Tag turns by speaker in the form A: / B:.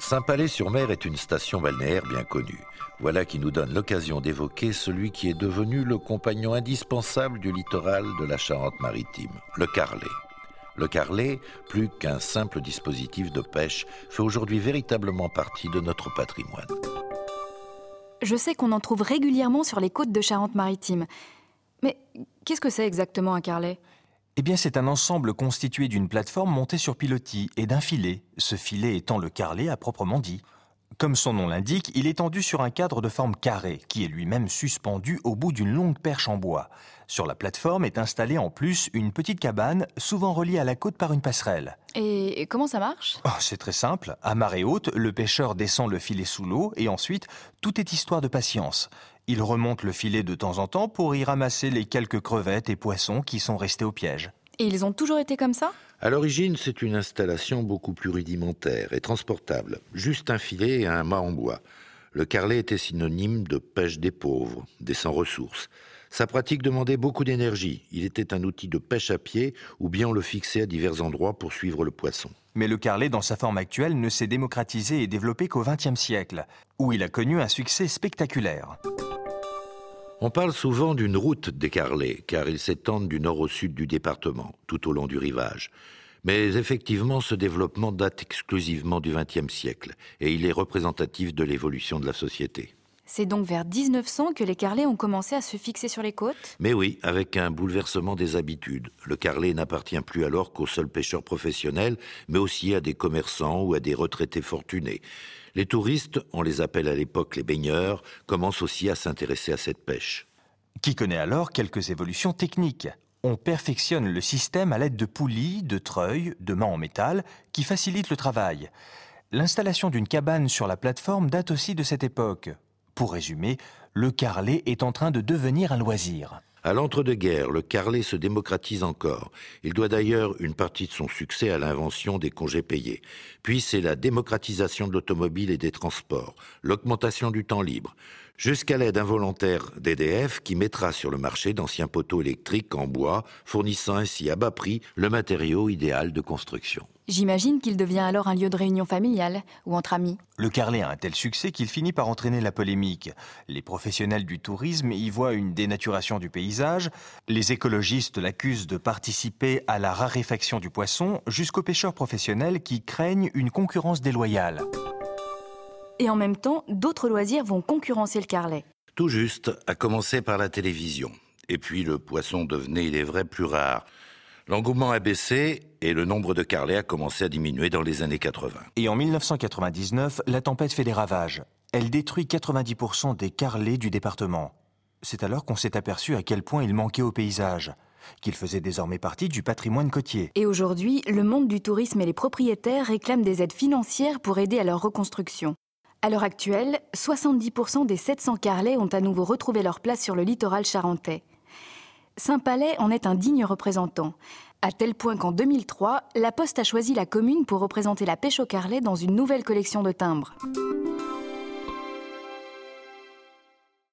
A: Saint-Palais-sur-Mer est une station balnéaire bien connue. Voilà qui nous donne l'occasion d'évoquer celui qui est devenu le compagnon indispensable du littoral de la Charente-Maritime, le carlet. Le carlet, plus qu'un simple dispositif de pêche, fait aujourd'hui véritablement partie de notre patrimoine.
B: Je sais qu'on en trouve régulièrement sur les côtes de Charente-Maritime. Mais qu'est-ce que c'est exactement un carlet ?
C: Eh bien, c'est un ensemble constitué d'une plateforme montée sur pilotis et d'un filet, ce filet étant le carlet à proprement dit. Comme son nom l'indique, il est tendu sur un cadre de forme carrée, qui est lui-même suspendu au bout d'une longue perche en bois. Sur la plateforme est installée en plus une petite cabane, souvent reliée à la côte par une passerelle.
B: Et comment ça marche ?
C: C'est très simple. À marée haute, le pêcheur descend le filet sous l'eau et ensuite, tout est histoire de patience. Il remonte le filet de temps en temps pour y ramasser les quelques crevettes et poissons qui sont restés au piège.
B: Et ils ont toujours été comme ça ?
A: À l'origine, c'est une installation beaucoup plus rudimentaire et transportable. Juste un filet et un mât en bois. Le carlet était synonyme de pêche des pauvres, des sans-ressources. Sa pratique demandait beaucoup d'énergie. Il était un outil de pêche à pied ou bien on le fixait à divers endroits pour suivre le poisson.
C: Mais le carlet, dans sa forme actuelle, ne s'est démocratisé et développé qu'au XXe siècle, où il a connu un succès spectaculaire.
A: On parle souvent d'une route des carlets, car ils s'étendent du nord au sud du département, tout au long du rivage. Mais effectivement, ce développement date exclusivement du XXe siècle, et il est représentatif de l'évolution de la société.
B: C'est donc vers 1900 que les carlets ont commencé à se fixer sur les côtes ?
A: Mais oui, avec un bouleversement des habitudes. Le carlet n'appartient plus alors qu'aux seuls pêcheurs professionnels, mais aussi à des commerçants ou à des retraités fortunés. Les touristes, on les appelle à l'époque les baigneurs, commencent aussi à s'intéresser à cette pêche.
C: Qui connaît alors quelques évolutions techniques. On perfectionne le système à l'aide de poulies, de treuils, de mâts en métal, qui facilitent le travail. L'installation d'une cabane sur la plateforme date aussi de cette époque. Pour résumer, le carlet est en train de devenir un loisir.
A: À l'entre-deux-guerres, le carlet se démocratise encore. Il doit d'ailleurs une partie de son succès à l'invention des congés payés. Puis c'est la démocratisation de l'automobile et des transports, l'augmentation du temps libre, jusqu'à l'aide involontaire d'EDF qui mettra sur le marché d'anciens poteaux électriques en bois, fournissant ainsi à bas prix le matériau idéal de construction.
B: J'imagine qu'il devient alors un lieu de réunion familiale ou entre amis.
C: Le carlet a un tel succès qu'il finit par entraîner la polémique. Les professionnels du tourisme y voient une dénaturation du paysage, les écologistes l'accusent de participer à la raréfaction du poisson, jusqu'aux pêcheurs professionnels qui craignent une concurrence déloyale.
B: Et en même temps, d'autres loisirs vont concurrencer le carlet.
A: Tout juste, à commencer par la télévision. Et puis le poisson devenait, il est vrai, plus rare. L'engouement a baissé et le nombre de carlets a commencé à diminuer dans les années 80.
C: Et en 1999, la tempête fait des ravages. Elle détruit 90% des carlets du département. C'est alors qu'on s'est aperçu à quel point il manquait au paysage, qu'il faisait désormais partie du patrimoine côtier.
B: Et aujourd'hui, le monde du tourisme et les propriétaires réclament des aides financières pour aider à leur reconstruction. À l'heure actuelle, 70% des 700 carlets ont à nouveau retrouvé leur place sur le littoral charentais. Saint-Palais en est un digne représentant, à tel point qu'en 2003, la Poste a choisi la commune pour représenter la pêche au carlet dans une nouvelle collection de timbres.